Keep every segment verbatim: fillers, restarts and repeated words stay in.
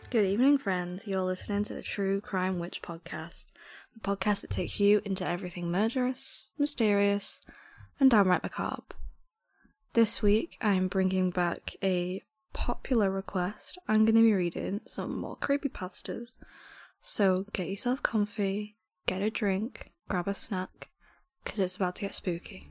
Good evening, friends. You're listening to the True Crime Witch podcast, the podcast that takes you into everything murderous, mysterious, and downright macabre. This week, I'm bringing back a popular request. I'm going to be reading some more creepypastas, so get yourself comfy, get a drink, grab a snack, because it's about to get spooky.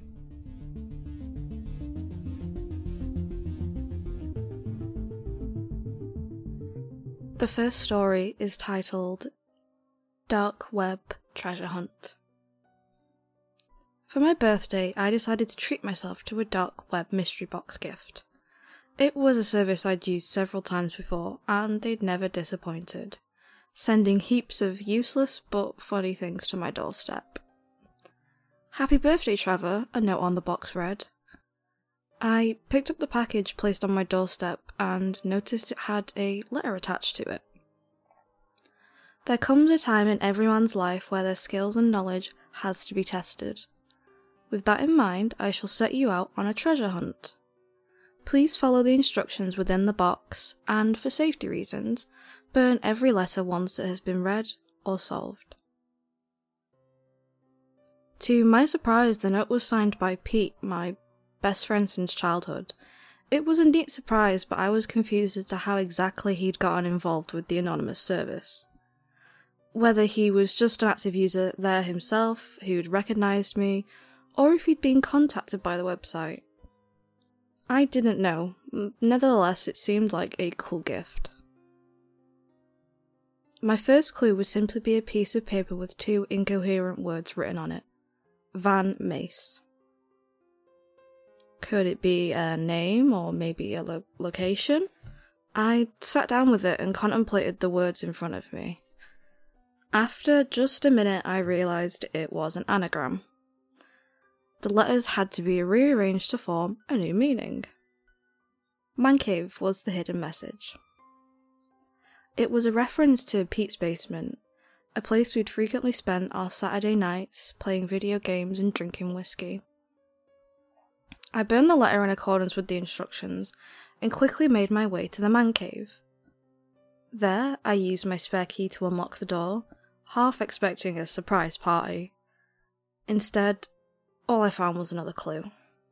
The first story is titled Dark Web Treasure Hunt. For my birthday, I decided to treat myself to a dark web mystery box gift. It was a service I'd used several times before, and they'd never disappointed, sending heaps of useless but funny things to my doorstep. Happy birthday, Trevor, a note on the box read. I picked up the package placed on my doorstep and noticed it had a letter attached to it. There comes a time in everyone's life where their skills and knowledge has to be tested. With that in mind, I shall set you out on a treasure hunt. Please follow the instructions within the box, and for safety reasons, burn every letter once it has been read or solved. To my surprise, the note was signed by Pete, my best friend since childhood. It was a neat surprise, but I was confused as to how exactly he'd gotten involved with the anonymous service. Whether he was just an active user there himself, who'd recognised me, or if he'd been contacted by the website. I didn't know. Nevertheless, it seemed like a cool gift. My first clue would simply be a piece of paper with two incoherent words written on it. Van Mace. Could it be a name, or maybe a lo- location? I sat down with it and contemplated the words in front of me. After just a minute, I realised it was an anagram. The letters had to be rearranged to form a new meaning. Man cave was the hidden message. It was a reference to Pete's basement, a place we'd frequently spent our Saturday nights playing video games and drinking whiskey. I burned the letter in accordance with the instructions and quickly made my way to the man cave. There, I used my spare key to unlock the door, half expecting a surprise party. Instead, all I found was another clue.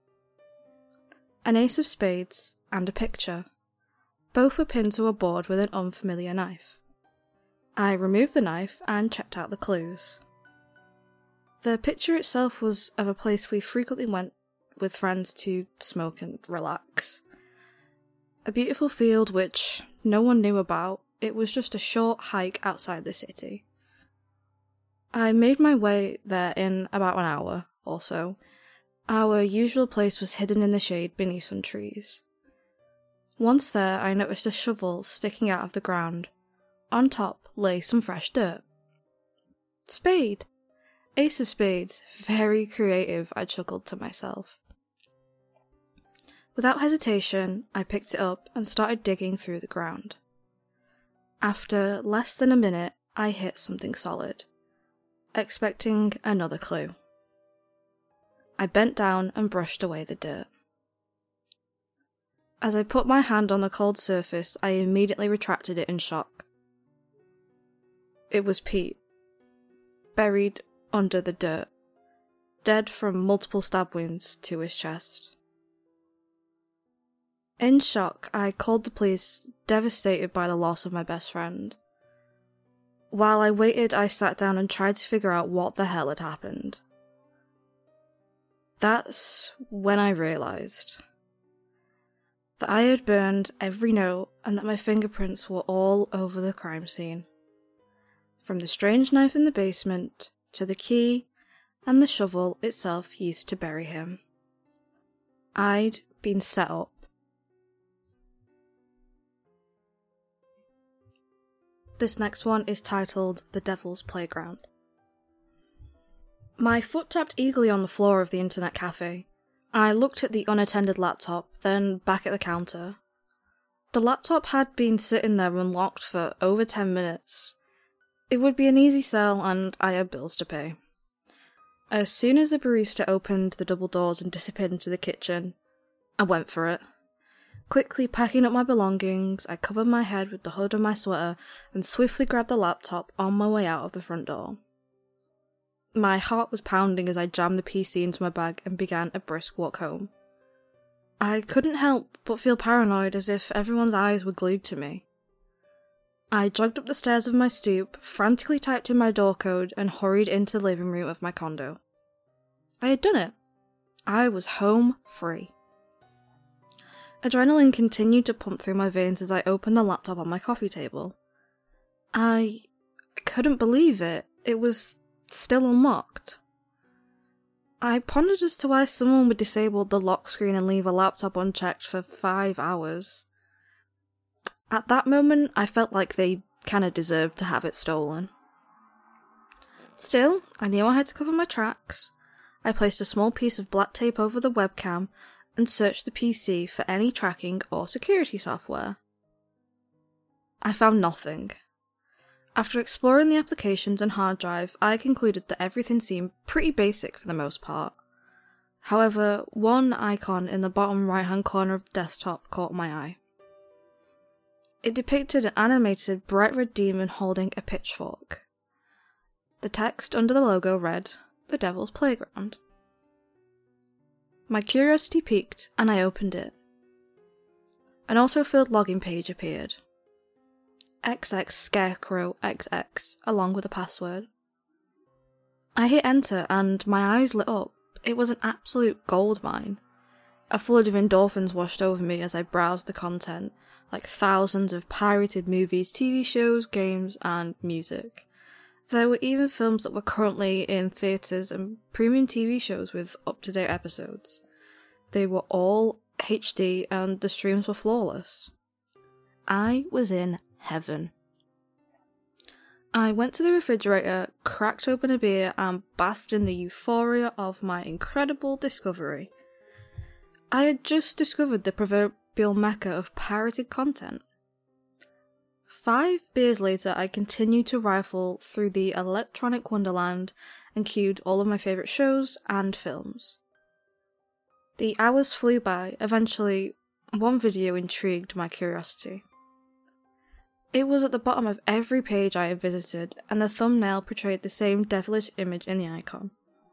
An ace of spades and a picture. Both were pinned to a board with an unfamiliar knife. I removed the knife and checked out the clues. The picture itself was of a place we frequently went with friends to smoke and relax. A beautiful field which no one knew about. It was just a short hike outside the city. I made my way there in about an hour or so. Our usual place was hidden in the shade beneath some trees. Once there, I noticed a shovel sticking out of the ground. On top lay some fresh dirt. Spade! Ace of spades. Very creative, I chuckled to myself. Without hesitation, I picked it up and started digging through the ground. After less than a minute, I hit something solid, expecting another clue. I bent down and brushed away the dirt. As I put my hand on the cold surface, I immediately retracted it in shock. It was Pete, buried under the dirt, dead from multiple stab wounds to his chest. In shock, I called the police, devastated by the loss of my best friend. While I waited, I sat down and tried to figure out what the hell had happened. That's when I realised that I had burned every note and that my fingerprints were all over the crime scene. From the strange knife in the basement, to the key, and the shovel itself used to bury him. I'd been set up. This next one is titled The Devil's Playground. My foot tapped eagerly on the floor of the internet cafe. I looked at the unattended laptop, then back at the counter. The laptop had been sitting there unlocked for over ten minutes. It would be an easy sell, and I had bills to pay. As soon as the barista opened the double doors and disappeared into the kitchen, I went for it. Quickly packing up my belongings, I covered my head with the hood of my sweater and swiftly grabbed the laptop on my way out of the front door. My heart was pounding as I jammed the P C into my bag and began a brisk walk home. I couldn't help but feel paranoid, as if everyone's eyes were glued to me. I jogged up the stairs of my stoop, frantically typed in my door code, and hurried into the living room of my condo. I had done it. I was home free. Adrenaline continued to pump through my veins as I opened the laptop on my coffee table. I couldn't believe it. It was still unlocked. I pondered as to why someone would disable the lock screen and leave a laptop unchecked for five hours. At that moment, I felt like they kinda deserved to have it stolen. Still, I knew I had to cover my tracks. I placed a small piece of black tape over the webcam and searched the P C for any tracking or security software. I found nothing. After exploring the applications and hard drive, I concluded that everything seemed pretty basic for the most part. However, one icon in the bottom right-hand corner of the desktop caught my eye. It depicted an animated bright red demon holding a pitchfork. The text under the logo read, "The Devil's Playground." My curiosity piqued, and I opened it. An auto-filled login page appeared. X X Scarecrow X X, along with a password. I hit enter, and my eyes lit up. It was an absolute goldmine. A flood of endorphins washed over me as I browsed the content, like thousands of pirated movies, T V shows, games, and music. There were even films that were currently in theatres and premium T V shows with up-to-date episodes. They were all H D and the streams were flawless. I was in heaven. I went to the refrigerator, cracked open a beer, and basked in the euphoria of my incredible discovery. I had just discovered the proverbial mecca of pirated content. Five beers later, I continued to rifle through the electronic wonderland and queued all of my favourite shows and films. The hours flew by. Eventually, one video intrigued my curiosity. It was at the bottom of every page I had visited, and the thumbnail portrayed the same devilish image in the icon.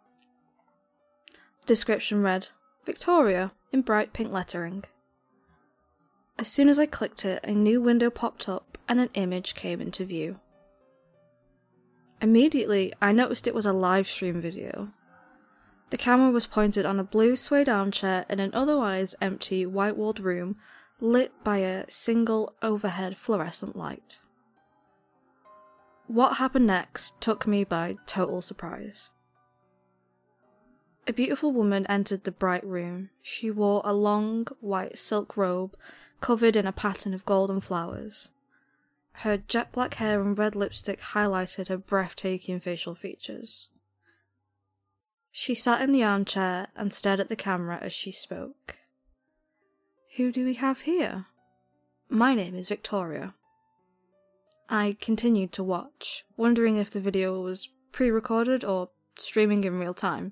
The description read, "Victoria," in bright pink lettering. As soon as I clicked it, a new window popped up and an image came into view. Immediately, I noticed it was a live stream video. The camera was pointed on a blue suede armchair in an otherwise empty white-walled room, lit by a single overhead fluorescent light. What happened next took me by total surprise. A beautiful woman entered the bright room. She wore a long, white silk robe covered in a pattern of golden flowers. Her jet black hair and red lipstick highlighted her breathtaking facial features. She sat in the armchair and stared at the camera as she spoke. "Who do we have here?" "My name is Victoria." I continued to watch, wondering if the video was pre-recorded or streaming in real time.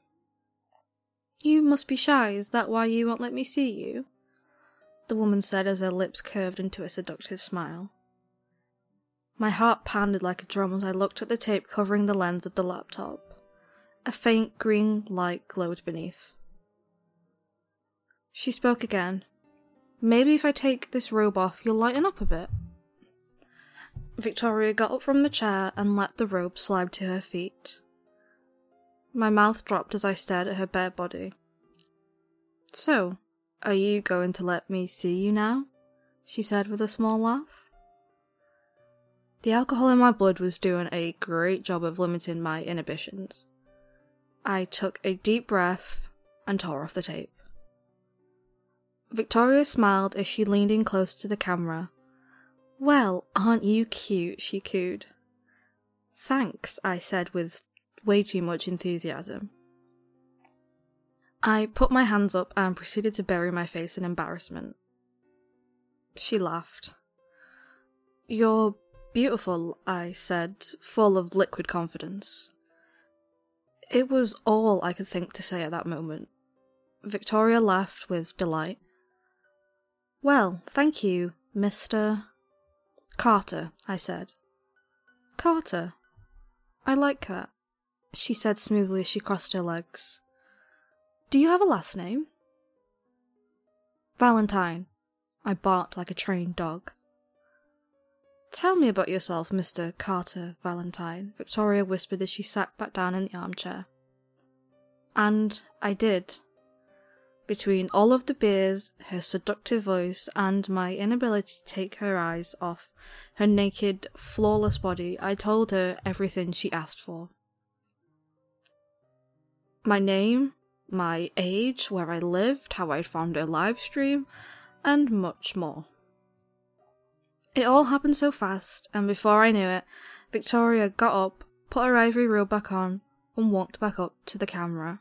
"You must be shy, is that why you won't let me see you?" the woman said as her lips curved into a seductive smile. My heart pounded like a drum as I looked at the tape covering the lens of the laptop. A faint green light glowed beneath. She spoke again. "Maybe if I take this robe off, you'll lighten up a bit." Victoria got up from the chair and let the robe slide to her feet. My mouth dropped as I stared at her bare body. "So, are you going to let me see you now?" she said with a small laugh. The alcohol in my blood was doing a great job of limiting my inhibitions. I took a deep breath and tore off the tape. Victoria smiled as she leaned in close to the camera. "Well, aren't you cute?" she cooed. "Thanks," I said with way too much enthusiasm. I put my hands up and proceeded to bury my face in embarrassment. She laughed. "You're beautiful," I said, full of liquid confidence. It was all I could think to say at that moment. Victoria laughed with delight. Well, thank you, Mister Carter, I said. Carter? I like that, she said smoothly as she crossed her legs. Do you have a last name? Valentine, I barked like a trained dog. Tell me about yourself, Mister Carter Valentine, Victoria whispered as she sat back down in the armchair. And I did. Between all of the beers, her seductive voice, and my inability to take her eyes off her naked, flawless body, I told her everything she asked for. My name, my age, where I lived, how I found her live stream, and much more. It all happened so fast, and before I knew it, Victoria got up, put her ivory robe back on, and walked back up to the camera.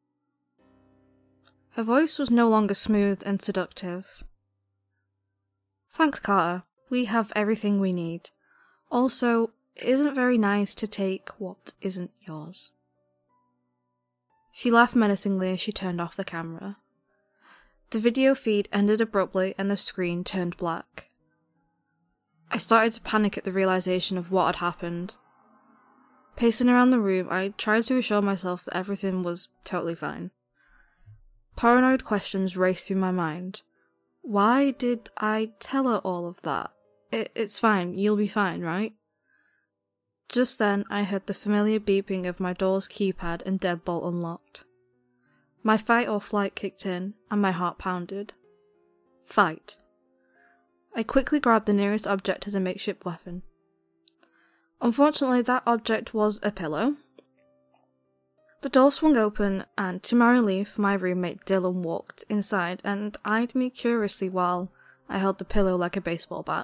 Her voice was no longer smooth and seductive. Thanks, Carter. We have everything we need. Also, it isn't very nice to take what isn't yours. She laughed menacingly as she turned off the camera. The video feed ended abruptly and the screen turned black. I started to panic at the realization of what had happened. Pacing around the room, I tried to assure myself that everything was totally fine. Paranoid questions raced through my mind. Why did I tell her all of that? It, it's fine, you'll be fine, right? Just then, I heard the familiar beeping of my door's keypad and deadbolt unlocked. My fight or flight kicked in, and my heart pounded. Fight. I quickly grabbed the nearest object as a makeshift weapon. Unfortunately, that object was a pillow. The door swung open, and to my relief, my roommate Dylan walked inside and eyed me curiously while I held the pillow like a baseball bat.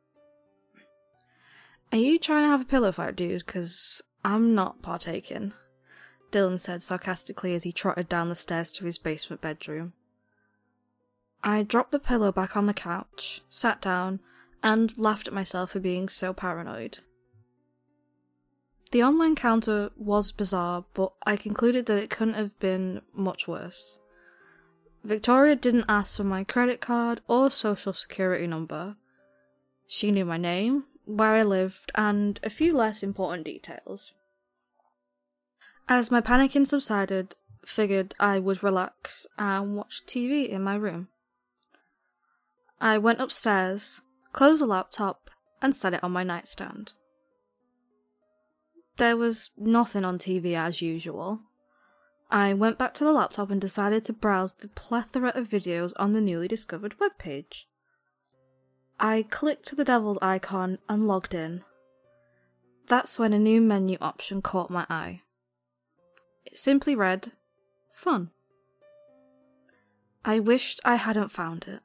Are you trying to have a pillow fight, dude? 'Cause I'm not partaking, Dylan said sarcastically as he trotted down the stairs to his basement bedroom. I dropped the pillow back on the couch, sat down, and laughed at myself for being so paranoid. The online counter was bizarre, but I concluded that it couldn't have been much worse. Victoria didn't ask for my credit card or social security number. She knew my name, where I lived, and a few less important details. As my panicking subsided, figured I would relax and watch T V in my room. I went upstairs, closed the laptop, and set it on my nightstand. There was nothing on T V as usual. I went back to the laptop and decided to browse the plethora of videos on the newly discovered webpage. I clicked the devil's icon and logged in. That's when a new menu option caught my eye. It simply read, Fun. I wished I hadn't found it.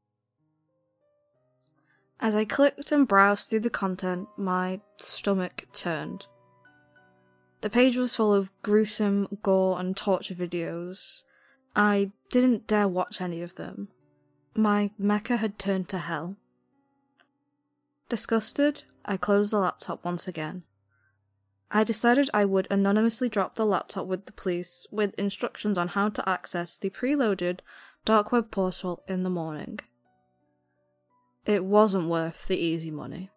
As I clicked and browsed through the content, my stomach turned. The page was full of gruesome gore and torture videos. I didn't dare watch any of them. My Mecca had turned to hell. Disgusted, I closed the laptop once again. I decided I would anonymously drop the laptop with the police with instructions on how to access the preloaded dark web portal in the morning. It wasn't worth the easy money.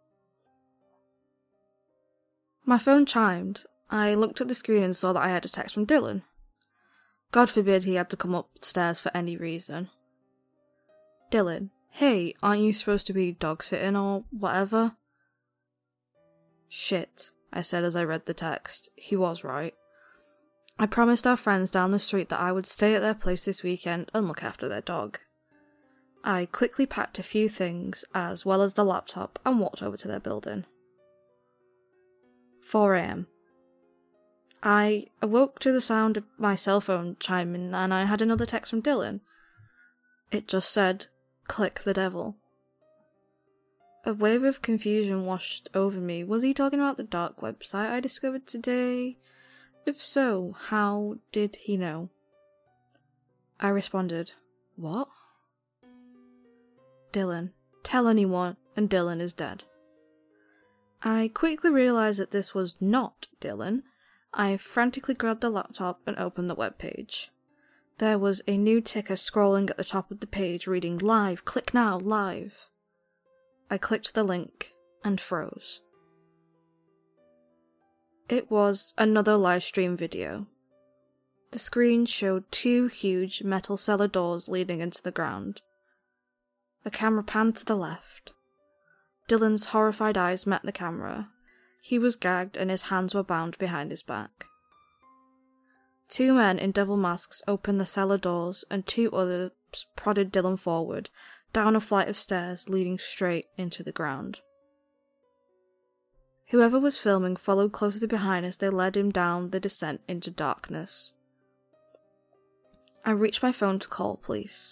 My phone chimed. I looked at the screen and saw that I had a text from Dylan. God forbid he had to come upstairs for any reason. Dylan, hey, aren't you supposed to be dog-sitting or whatever? Shit, I said as I read the text. He was right. I promised our friends down the street that I would stay at their place this weekend and look after their dog. I quickly packed a few things, as well as the laptop, and walked over to their building. four a.m. I awoke to the sound of my cell phone chiming, and I had another text from Dylan. It just said, click the devil. A wave of confusion washed over me. Was he talking about the dark website I discovered today? If so, how did he know? I responded, what? Dylan. Tell anyone, and Dylan is dead. I quickly realised that this was not Dylan. I frantically grabbed the laptop and opened the webpage. there was a new ticker scrolling at the top of the page reading "Live, click now, live." I clicked the link and froze. It was another live stream video. The screen showed two huge metal cellar doors leading into the ground. The camera panned to the left. Dylan's horrified eyes met the camera. He was gagged and his hands were bound behind his back. Two men in devil masks opened the cellar doors and two others prodded Dylan forward, down a flight of stairs leading straight into the ground. Whoever was filming followed closely behind as they led him down the descent into darkness. I reached my phone to call police.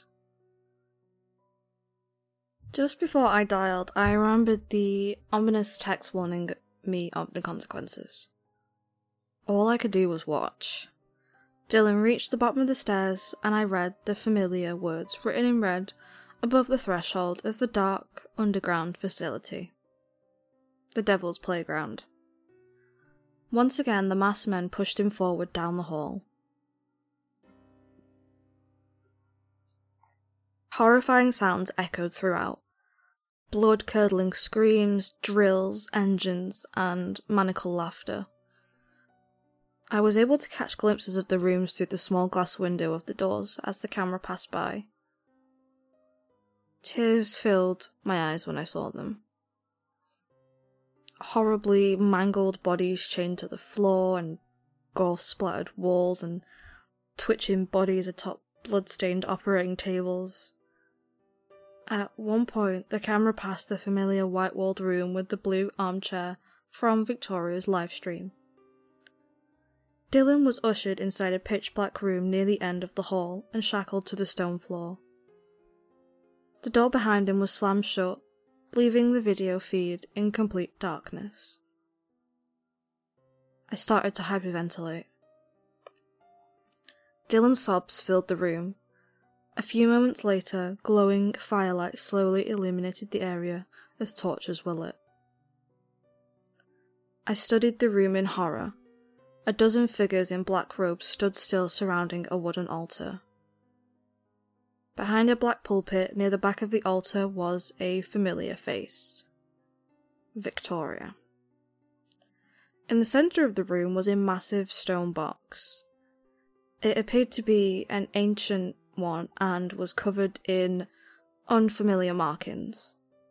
Just before I dialed, I remembered the ominous text warning me of the consequences. All I could do was watch. Dylan reached the bottom of the stairs, and I read the familiar words written in red above the threshold of the dark, underground facility. The Devil's Playground. Once again, the masked men pushed him forward down the hall. Horrifying sounds echoed throughout. Blood-curdling screams, drills, engines, and maniacal laughter. I was able to catch glimpses of the rooms through the small glass window of the doors as the camera passed by. Tears filled my eyes when I saw them. Horribly mangled bodies chained to the floor, and gore-splattered walls, and twitching bodies atop blood-stained operating tables. At one point, the camera passed the familiar white-walled room with the blue armchair from Victoria's livestream. Dylan was ushered inside a pitch-black room near the end of the hall and shackled to the stone floor. The door behind him was slammed shut, leaving the video feed in complete darkness. I started to hyperventilate. Dylan's sobs filled the room. A few moments later, glowing firelight slowly illuminated the area as torches were lit. I studied the room in horror. A dozen figures in black robes stood still surrounding a wooden altar. Behind a black pulpit near the back of the altar was a familiar face. Victoria. In the centre of the room was a massive stone box. It appeared to be an ancient one and was covered in unfamiliar markings.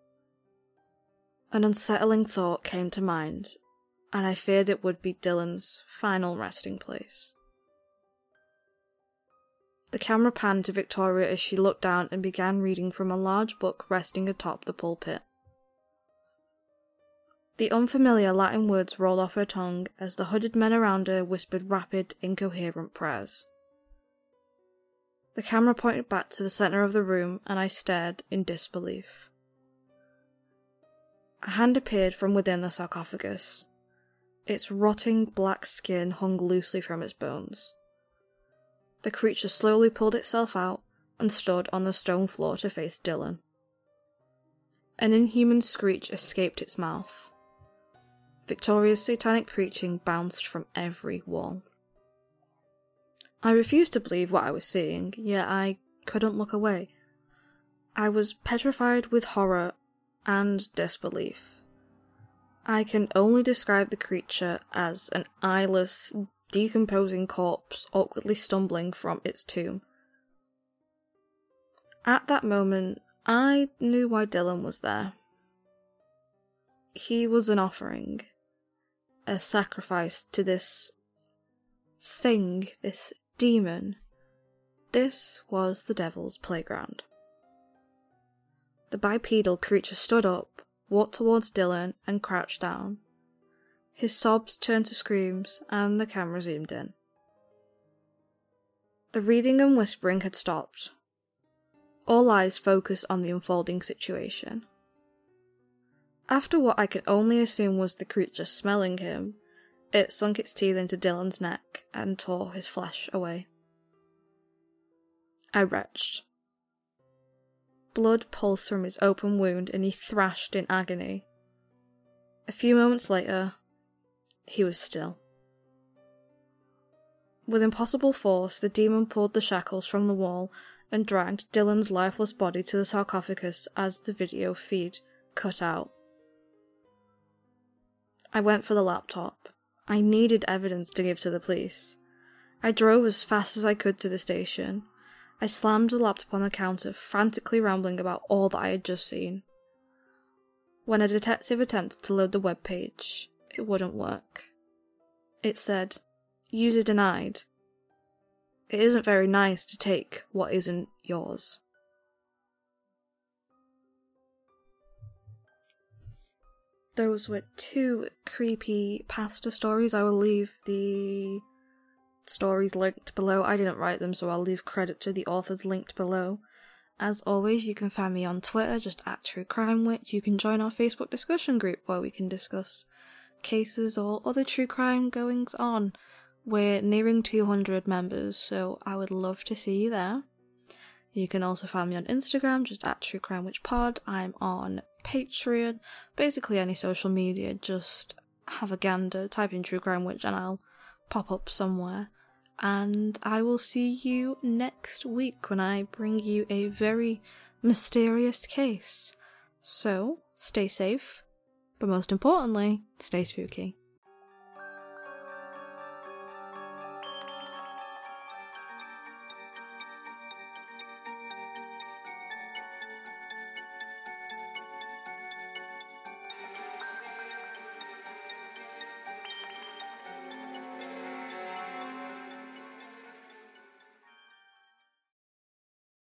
An unsettling thought came to mind, and I feared it would be Dylan's final resting place. The camera panned to Victoria as she looked down and began reading from a large book resting atop the pulpit. The unfamiliar Latin words rolled off her tongue as the hooded men around her whispered rapid, incoherent prayers. The camera pointed back to the centre of the room, and I stared in disbelief. A hand appeared from within the sarcophagus. Its rotting black skin hung loosely from its bones. The creature slowly pulled itself out and stood on the stone floor to face Dylan. An inhuman screech escaped its mouth. Victoria's satanic preaching bounced from every wall. I refused to believe what I was seeing, yet I couldn't look away. I was petrified with horror and disbelief. I can only describe the creature as an eyeless, decomposing corpse awkwardly stumbling from its tomb. At that moment, I knew why Dylan was there. He was an offering, a sacrifice to this thing, this demon. This was the Devil's Playground. The bipedal creature stood up, walked towards Dylan, and crouched down. His sobs turned to screams, and the camera zoomed in. The reading and whispering had stopped. All eyes focused on the unfolding situation. After what I could only assume was the creature smelling him, it sunk its teeth into Dylan's neck and tore his flesh away. I retched. Blood pulsed from his open wound and he thrashed in agony. A few moments later, he was still. With impossible force, the demon pulled the shackles from the wall and dragged Dylan's lifeless body to the sarcophagus as the video feed cut out. I went for the laptop. I needed evidence to give to the police. I drove as fast as I could to the station. I slammed the laptop on the counter, frantically rambling about all that I had just seen. When a detective attempted to load the web page, it wouldn't work. It said, "User denied." It isn't very nice to take what isn't yours. Those were two creepy pasta stories. I will leave the stories linked below. I didn't write them, so I'll leave credit to the authors linked below. As always, you can find me on Twitter, just at True Crime Witch. You can join our Facebook discussion group where we can discuss cases or other true crime goings on. We're nearing two hundred members, so I would love to see you there. You can also find me on Instagram, just at True Crime Witch Pod. I'm on Patreon, basically any social media. Just have a gander, type in True Crime Witch, and I'll pop up somewhere. And I will see you next week when I bring you a very mysterious case. So, stay safe, but most importantly, stay spooky.